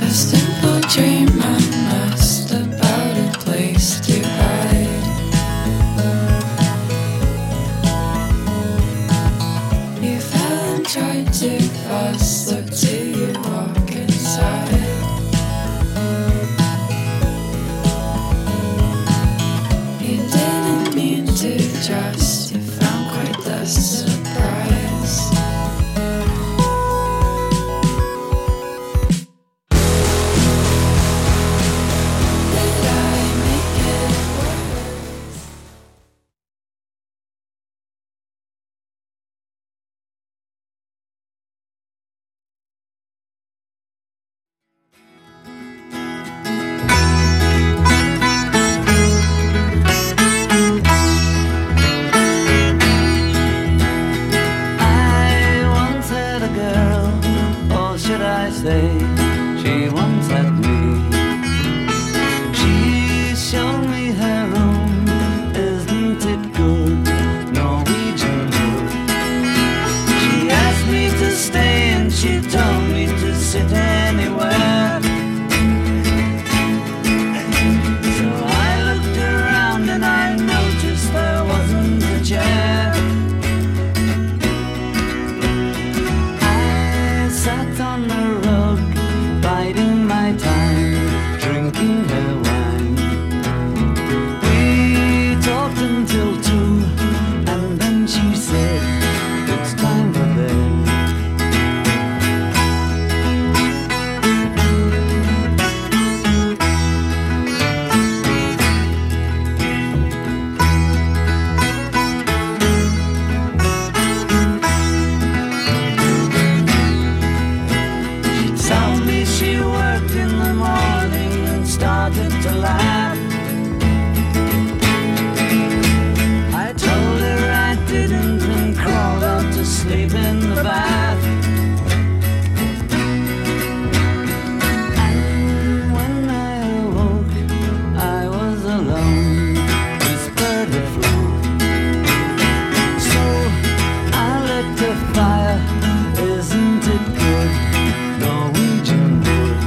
simple dream I must about a place to hide. You fell and tried to fuss, look till you walk inside. You didn't mean to trust, you found quite the surprise. She once had me. She showed me her room. Isn't it good? Norwegian wood. She asked me to stay and she told me to sit anywhere. So I looked around and I noticed there wasn't a chair. I sat on the rug, biding my time, drinking her wine. We talked until 2, and then she said, it's time for bed. She worked in the morning and started to laugh. I told her I didn't and crawled out to sleep in the bath. And when I awoke, I was alone, whispered a fool. So I lit the fire, isn't it good? Norwegian wood.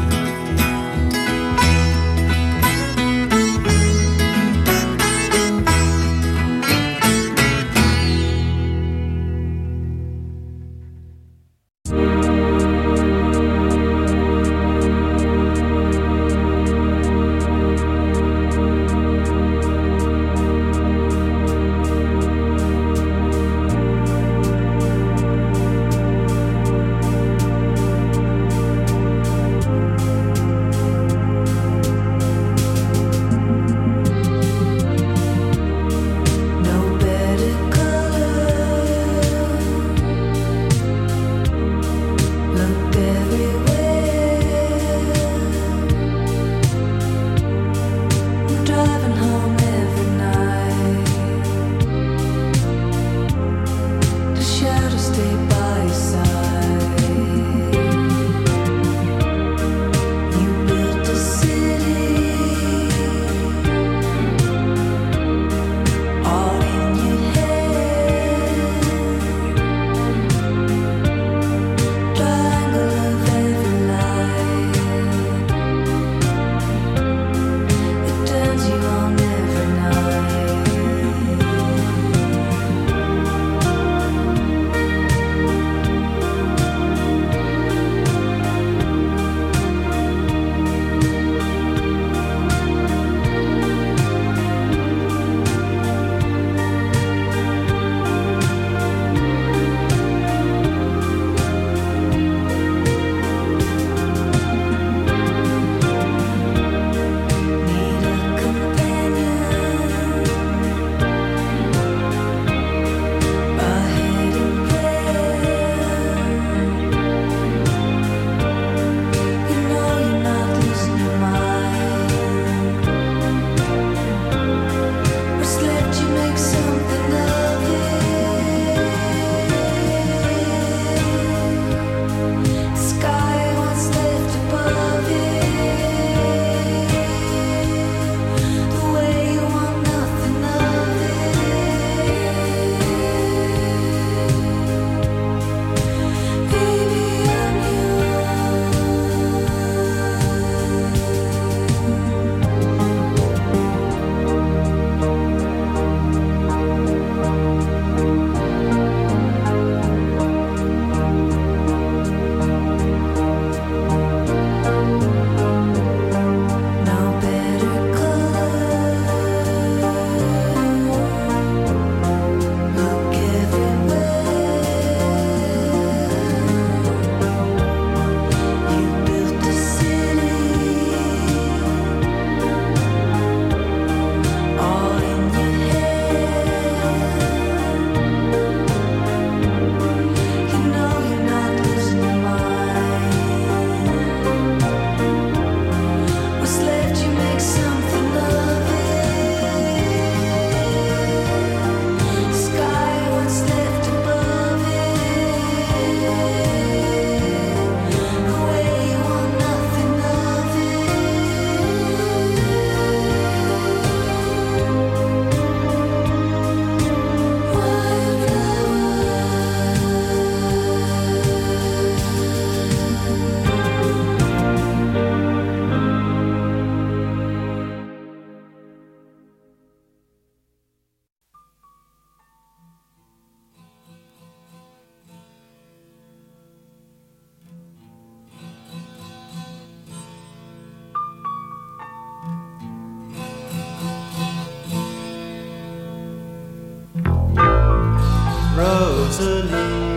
Rosalie,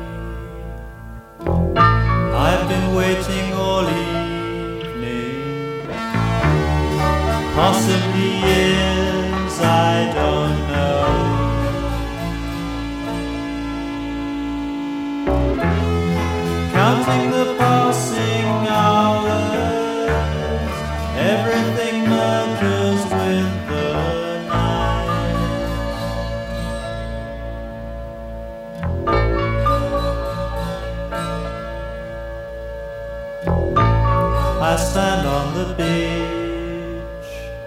I've been waiting all evening, possibly years, I don't know. Counting the passing hours, everything merges with the night. I stand on the beach,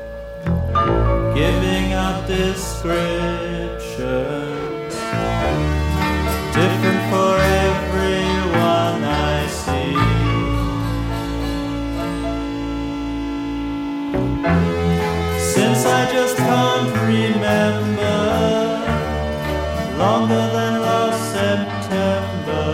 giving out descriptions, different for everyone I see. Since I just can't remember, longer than last September.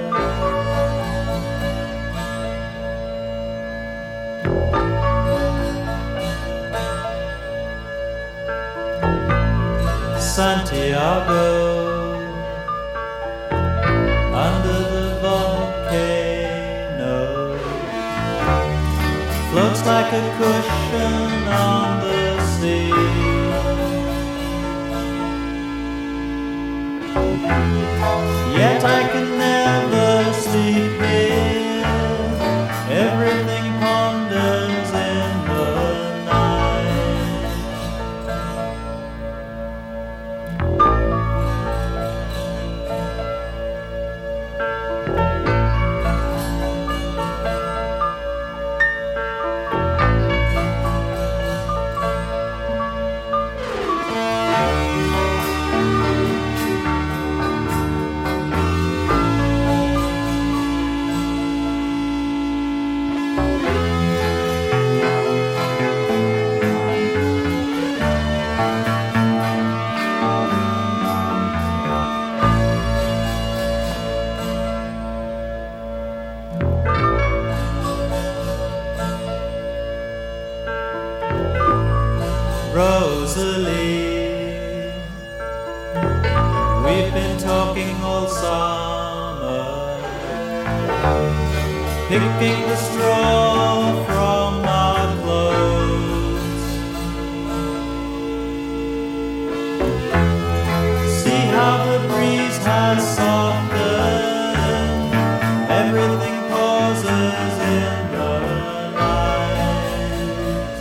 Santiago, under the volcano, floats like a cushion on the sea. Yet I can never sleep here, everything ponders in the night. Rosalie, we've been talking all summer, picking the straw from our clothes. See how the breeze has softened, everything pauses in the night.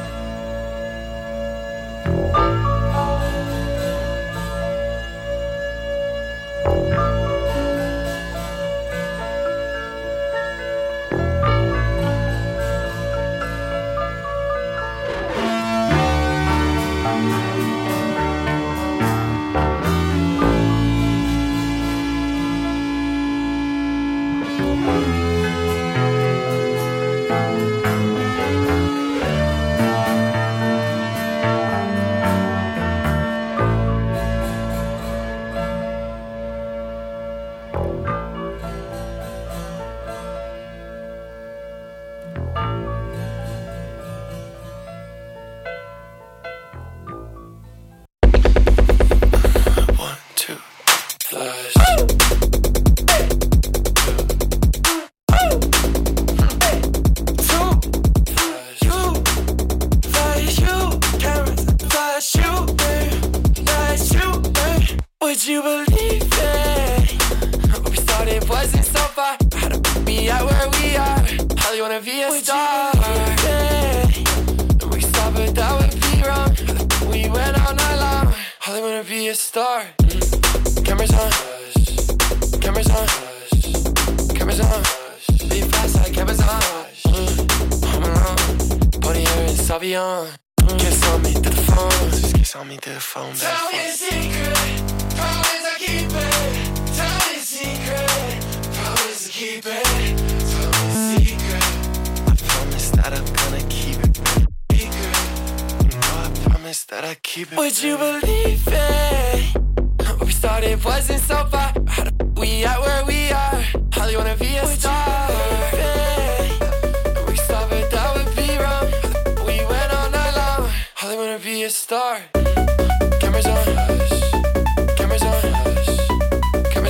Would you believe it? What we started wasn't so far. How to be out where we are. Holly wanna be a star. We stop it, that would be wrong. We went all night long. Holly wanna be a star. Cameras on, cameras on, cameras on. Be fast like cameras on. Home alone, body hair and Savion. Kiss on me through the phone. Just kiss on me through the phone. Tell me a secret. Promise I keep it. Tell me a secret. Promise I keep it. Tell me a secret. I promise that I'm gonna keep it secret. You know I promise that I keep it. Would you believe it? What we started wasn't so far. How the we at where we are? Holly wanna be a star. We stop it, that would be wrong. We went all night long. Holly wanna be a star. Cameras on.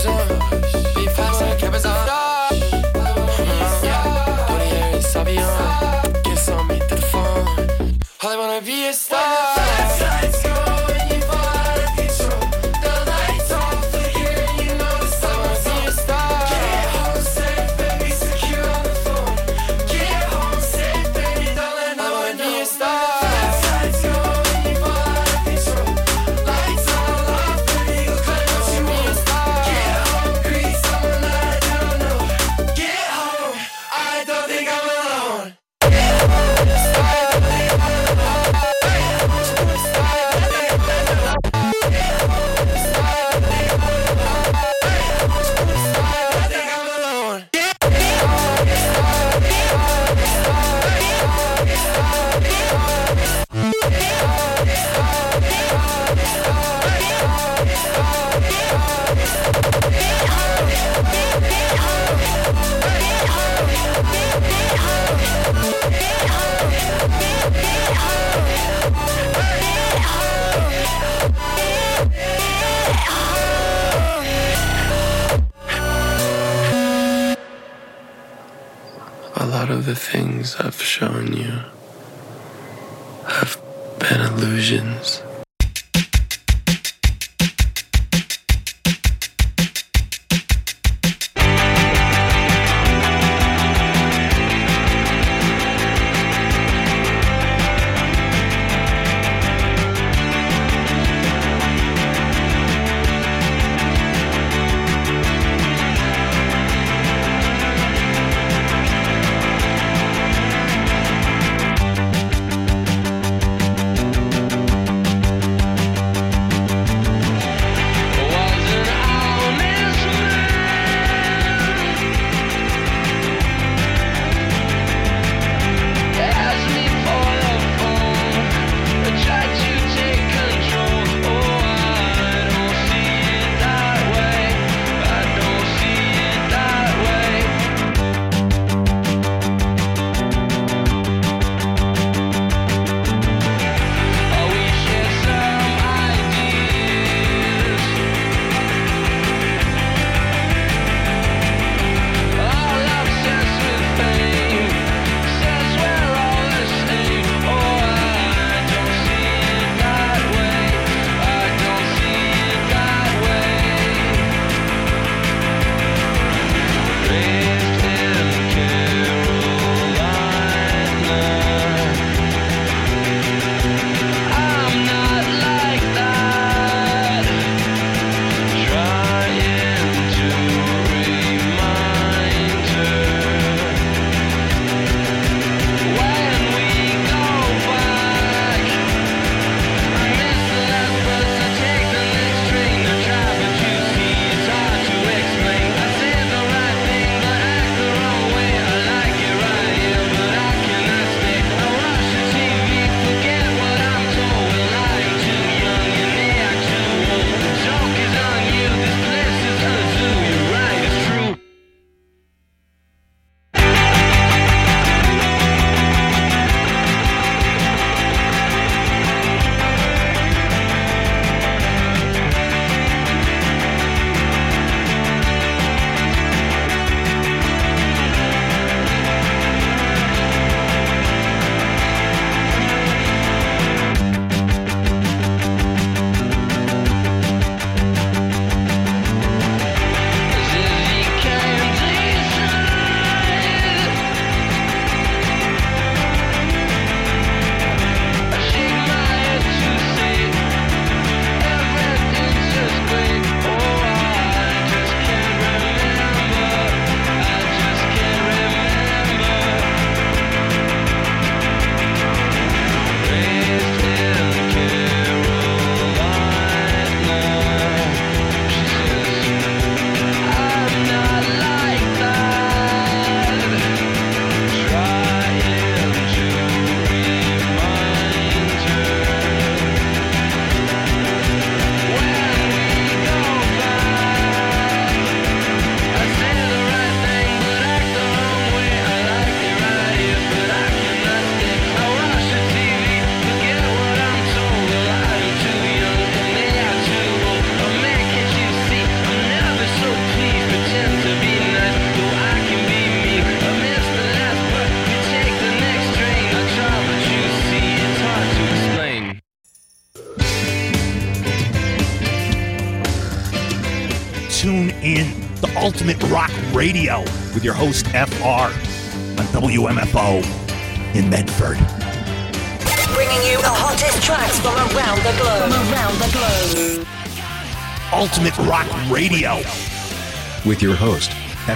a lot of the things I've shown you have been illusions. Tune in to Ultimate Rock Radio with your host FR on WMFO in Medford. Bringing you the hottest tracks from around the globe. Ultimate Rock Radio with your host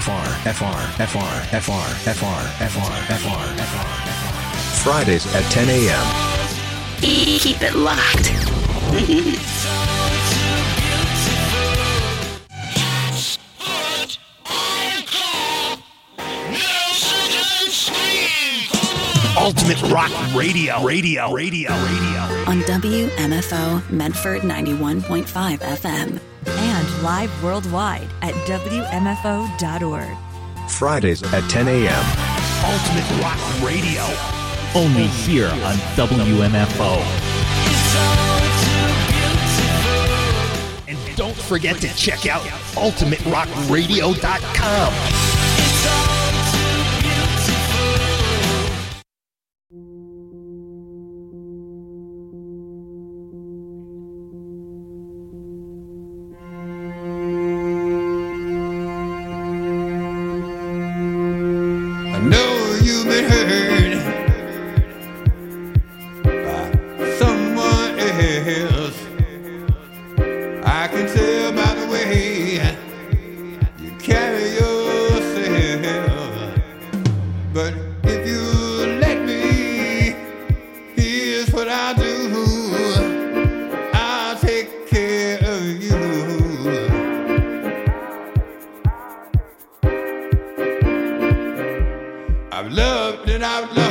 Fridays at 10 a.m. Keep it locked. Ultimate Rock Radio. On WMFO Medford 91.5 FM. And live worldwide at WMFO.org. Fridays at 10 a.m. Ultimate Rock Radio. Only here on WMFO. And don't forget to check out UltimateRockRadio.com. I know you've been hurt by someone else. I can tell by the way you carry yourself. But if you let me, here's what I'll do. I'll take care of you. I've loved and I've lost.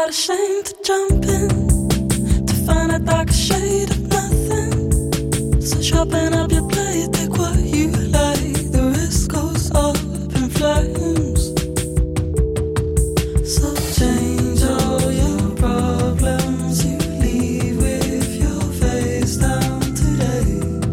not ashamed to jump in, to find a dark shade of nothing. So sharpen up your blade, take what you like. The rest goes up in flames. So change all your problems, you leave with your face down today.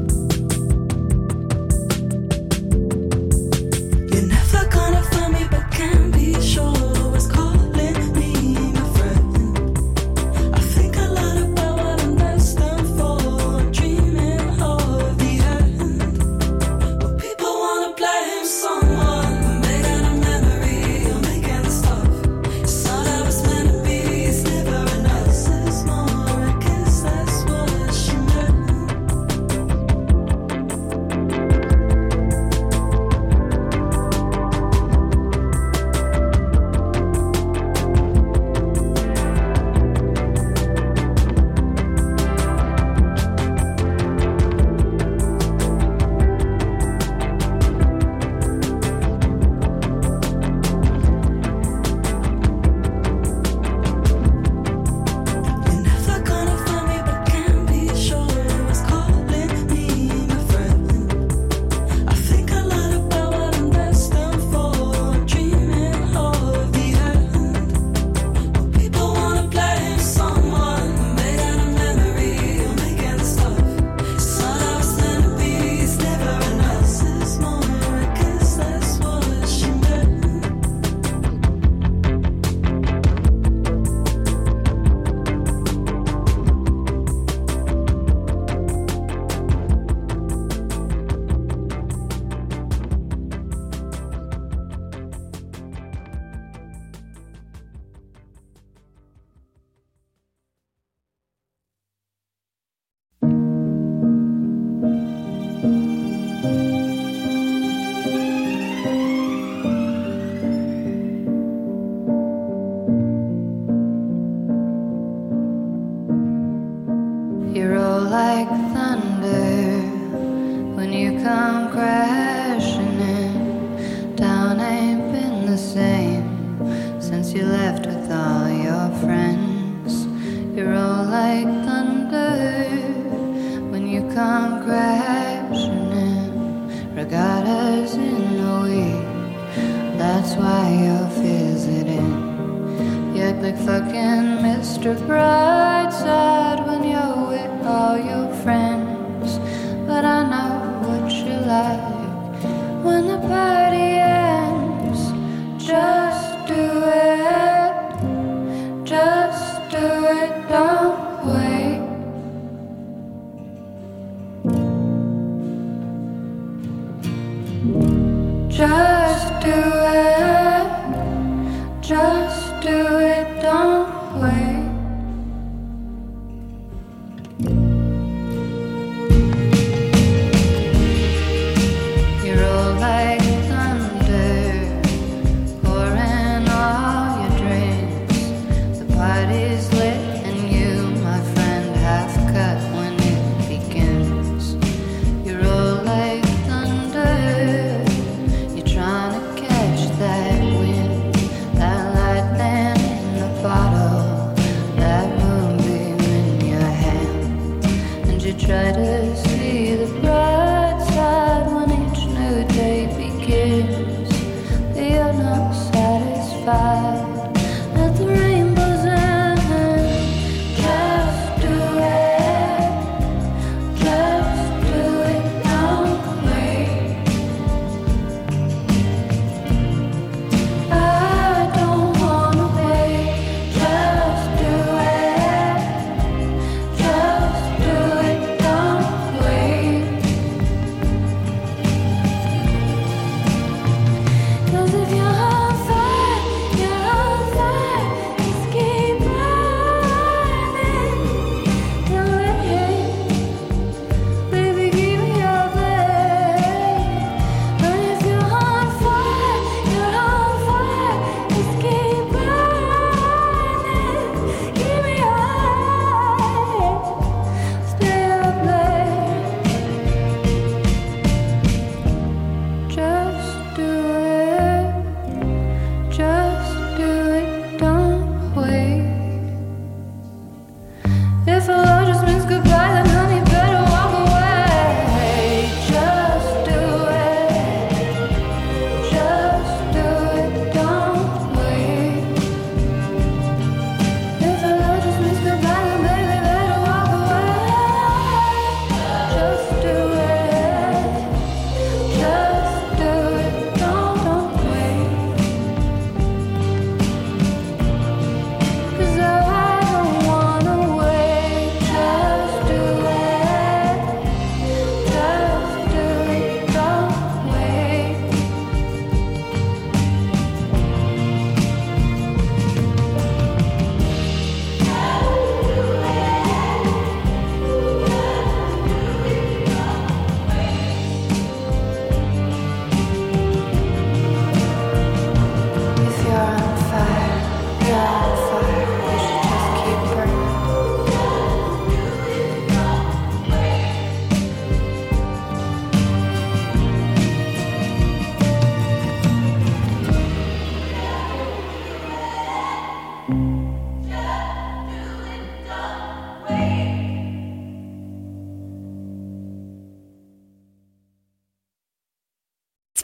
You're never gonna find me, but can be sure. Always calling me my friend. I think a lot about what I'm destined for. I'm dreaming of the end. But people wanna blame someone, made out of memory or making stuff. It's all I was meant to be, it's never enough. Says more, I guess that's what she meant. You're never gonna find me, but can be sure. Always calling me my friend. I think a lot about what I'm destined for. I'm dreaming of the end. But people wanna blame someone, made out of memory or making stuff. It's all I was meant to be, it's never enough. Says more, I guess that's what she meant. You roll like thunder when you come crashing in. Town ain't been the same since you left with all your friends. You roll like thunder when you come crashing in. Regattas in a week, that's why you're visiting. You act like fucking Mr. Brightside when you're with all your friends. But I know what you like when the party ends. Just do it, just do it, don't wait. Just do it, just do it, don't wait. You roll like thunder, pouring all your drinks. The party's lit and you, my friend, half cut when it begins. You roll like thunder, you're trying to catch that wind, that lightning in the bottle, that moonbeam in your hand. And you try to see the bright side when each new day begins. But you're not satisfied at the rainbow's end. Just do it, just do it, don't wait. I don't wanna wait. Just do it, just do it, don't wait. 'Cause if you're on fire, you're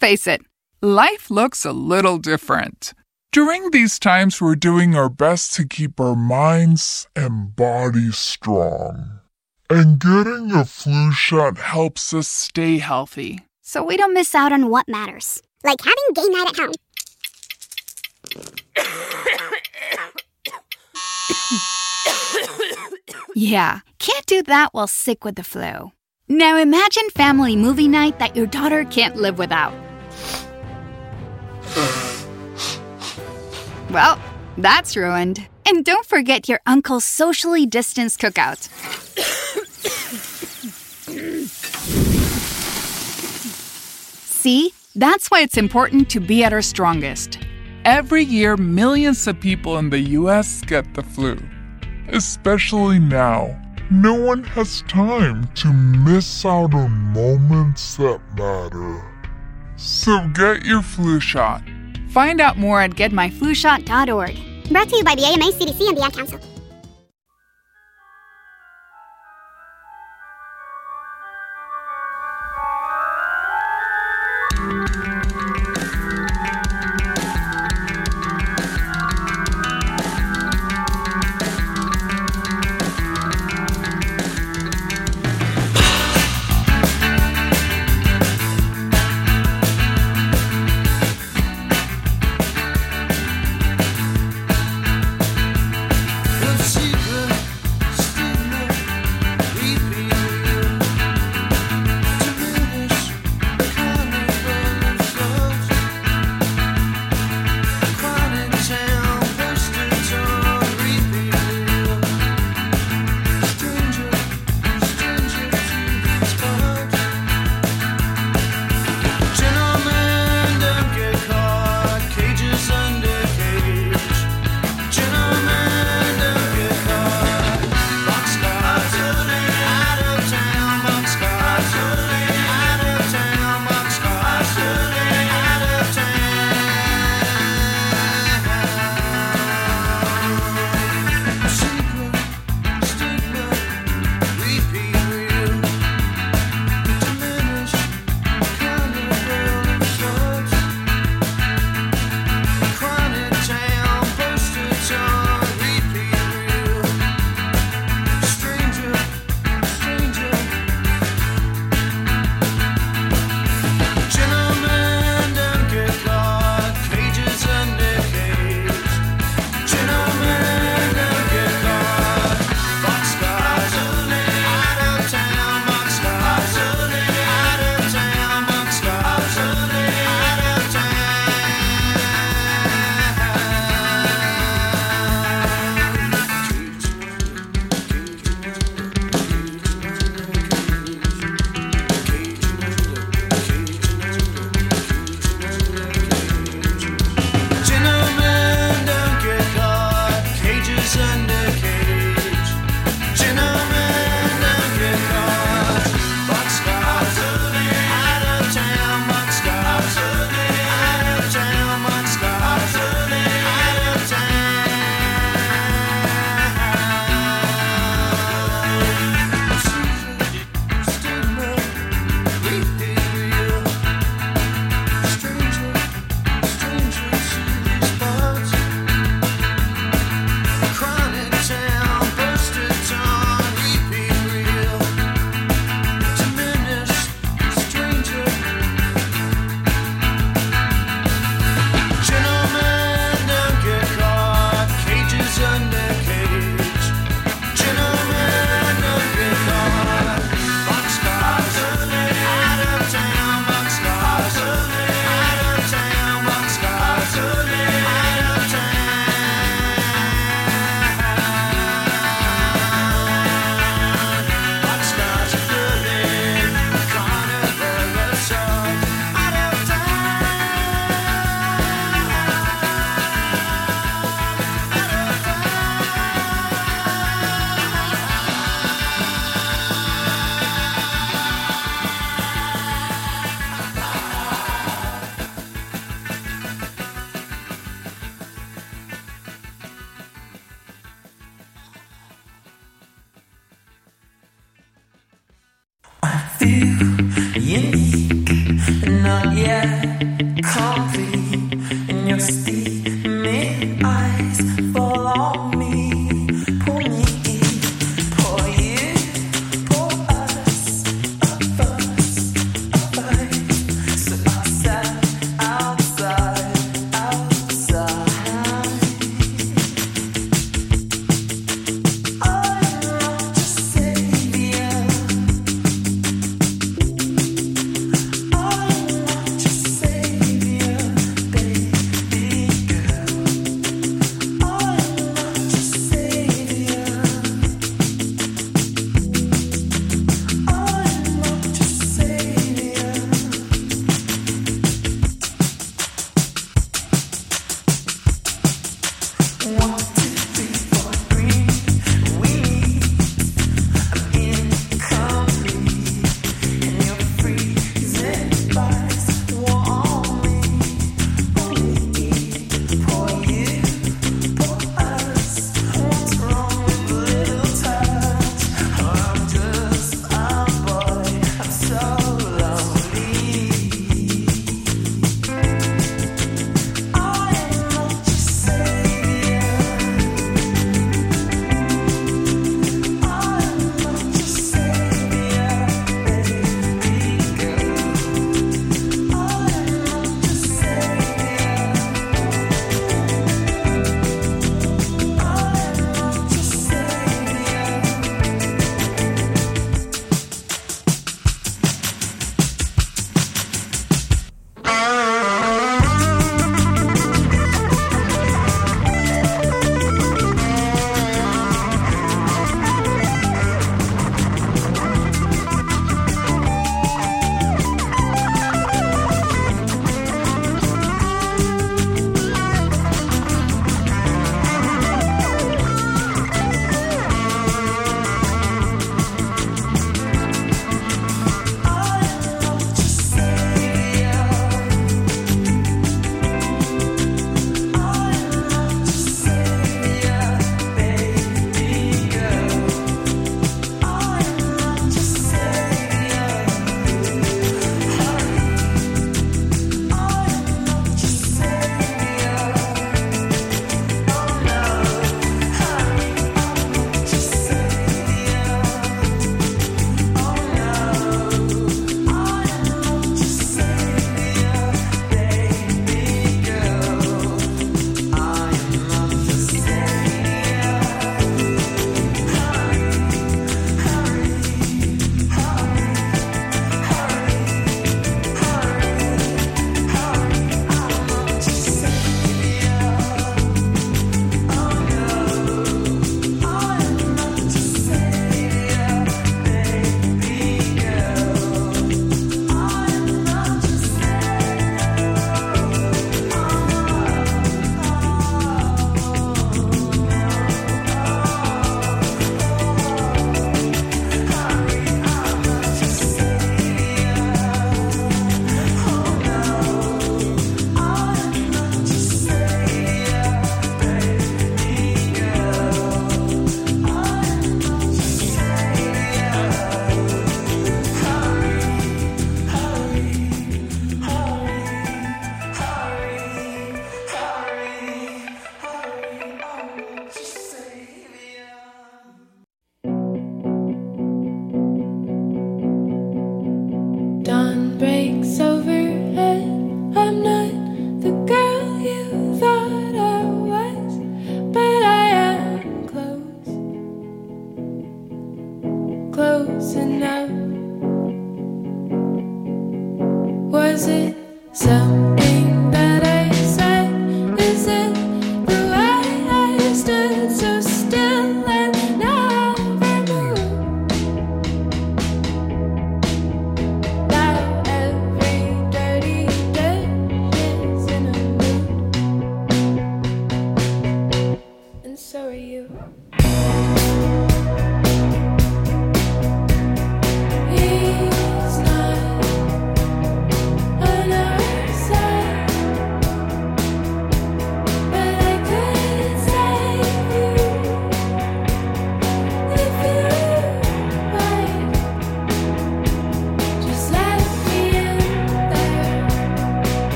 face it, life looks a little different. During these times, we're doing our best to keep our minds and bodies strong. And getting a flu shot helps us stay healthy, so we don't miss out on what matters, like having game night at home. Yeah, can't do that while sick with the flu. Now imagine family movie night that your daughter can't live without. Well, that's ruined. And don't forget your uncle's socially distanced cookout. See, that's why it's important to be at our strongest. Every year, millions of people in the U.S. get the flu. Especially now. No one has time to miss out on moments that matter. So get your flu shot. Find out more at getmyflushot.org. Brought to you by the AMA, CDC, and the Ad Council. Fly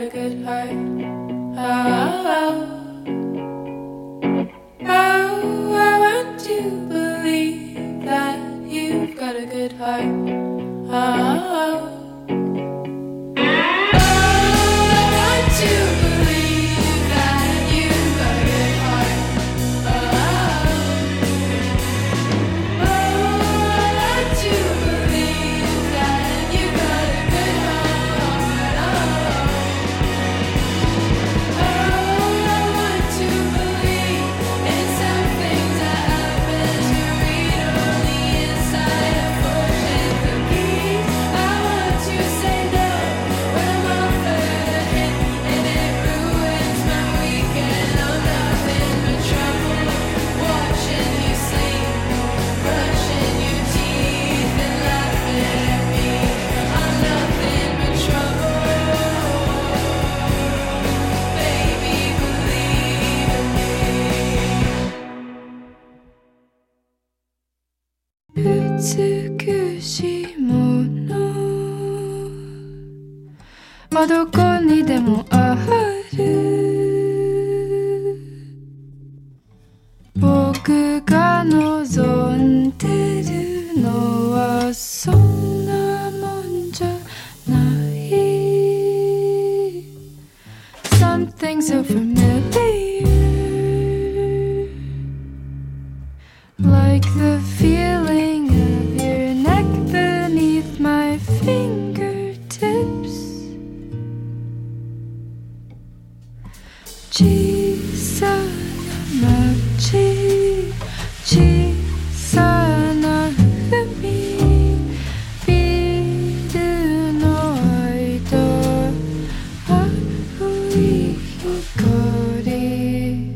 a good heart. Oh, I want to believe that you've got a good heart. Oh,美しいものはどこにでもある。僕が望んでるのはそんなもんじゃない。 Something so familiar, like the feeling of your neck beneath my fingertips. 小さな街、小さな海、ビルの間、青い光、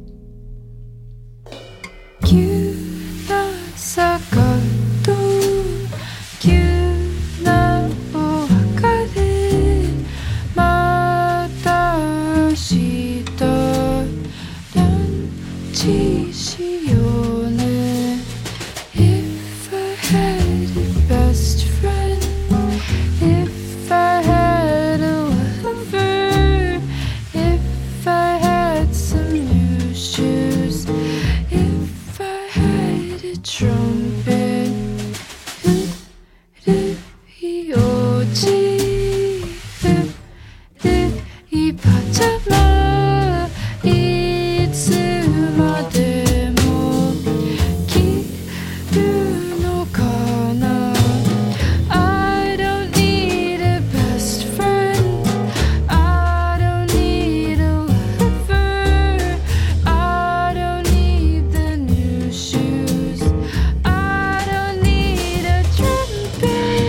急な坂と急なお別れ、また明日ランチしようね。 If I had a best friend, if I had a lover, if I had some new shoes, if I had a trumpet,いいお家、いいパジャマ、いつまでも着るのかな。 I don't need a best friend, I don't need a lover, I don't need the new shoes, I don't need a trumpet.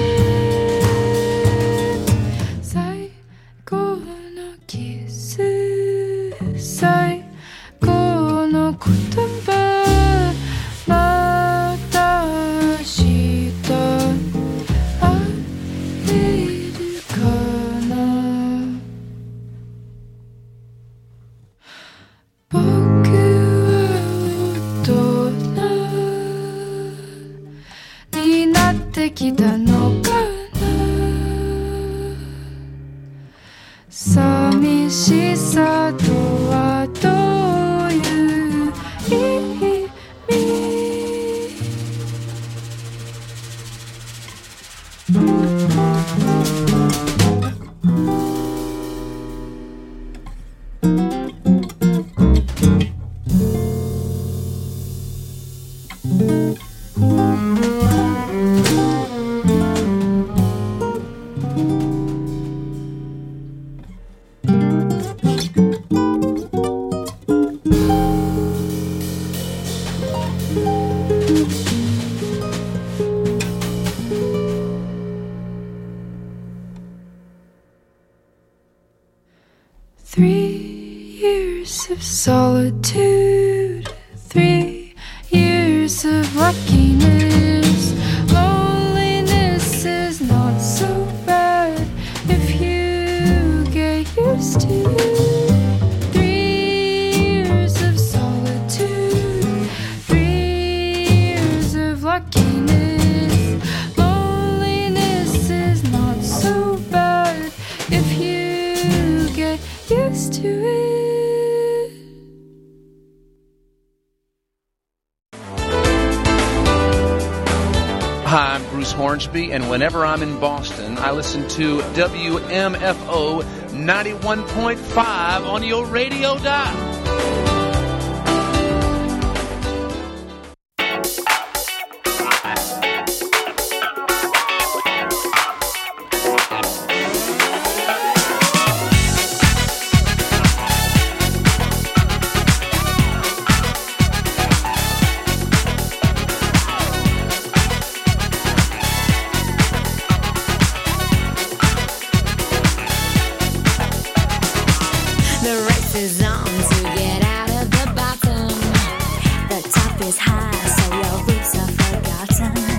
最後のキス、最後の言葉、また明日会えるかな。僕は大人になってきたのかな。寂しさとはどういう意味。 3 years of solitude, 3 years of luckiness. Loneliness is not so bad if you get used to it. 3 years of solitude, 3 years of luckiness. Loneliness is not so bad if you get Hi, I'm Bruce Hornsby, and whenever I'm in Boston, I listen to WMFO 91.5 on your radio dial. The race is on to get out of the bottom. The top is high, so your roots are forgotten.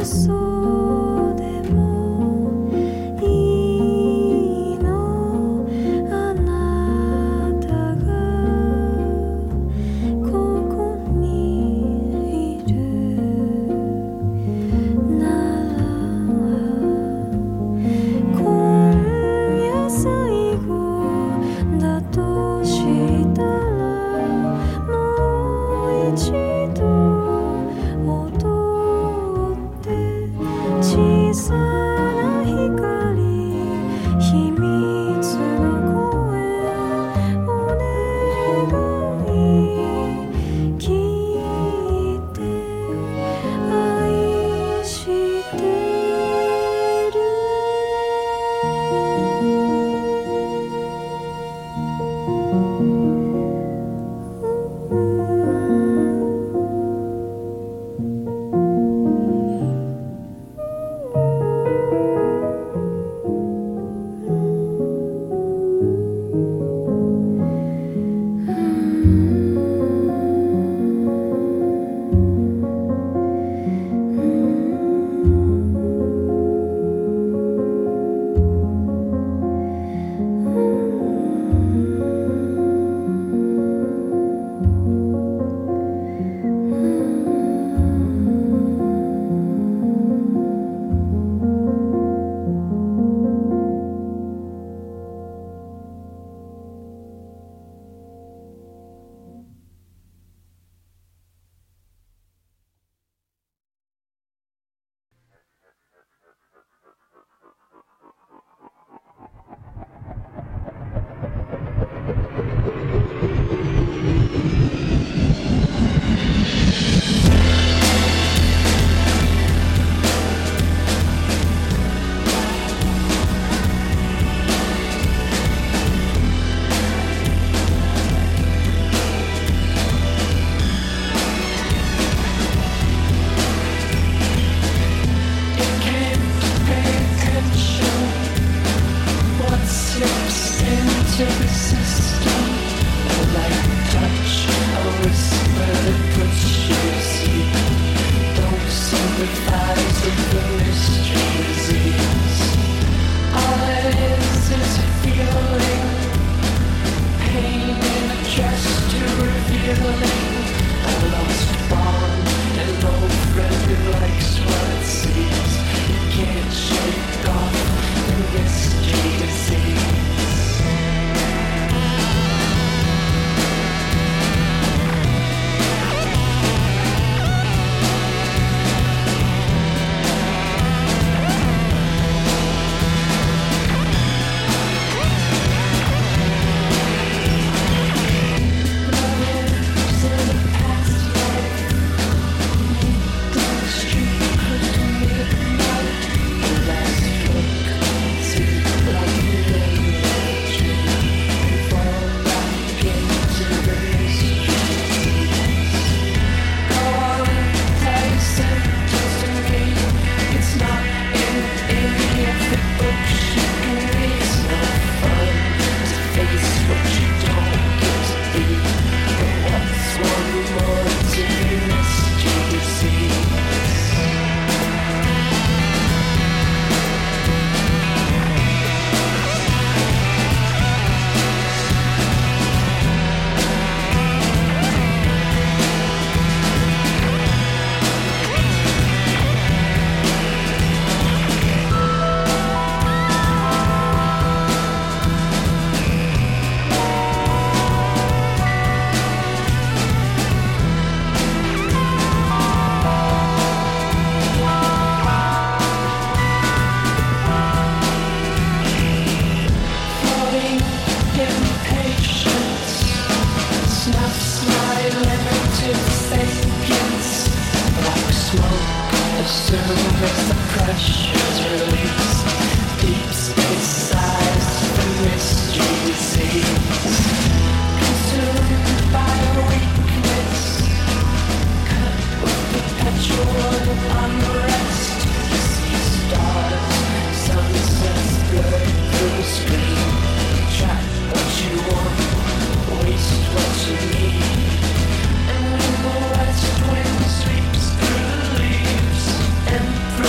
And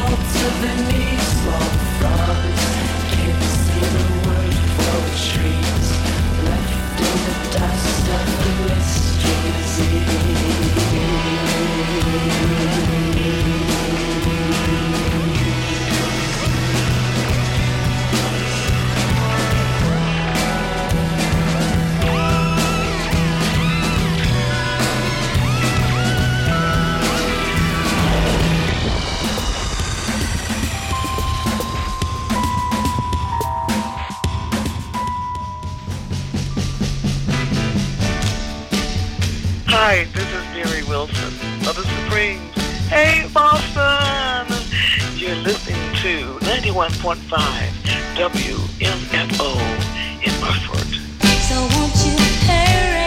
Hi, this is Mary Wilson of the Supremes. Hey, Boston! You're listening to 91.5 WMFO in Bufford. So won't you hurry?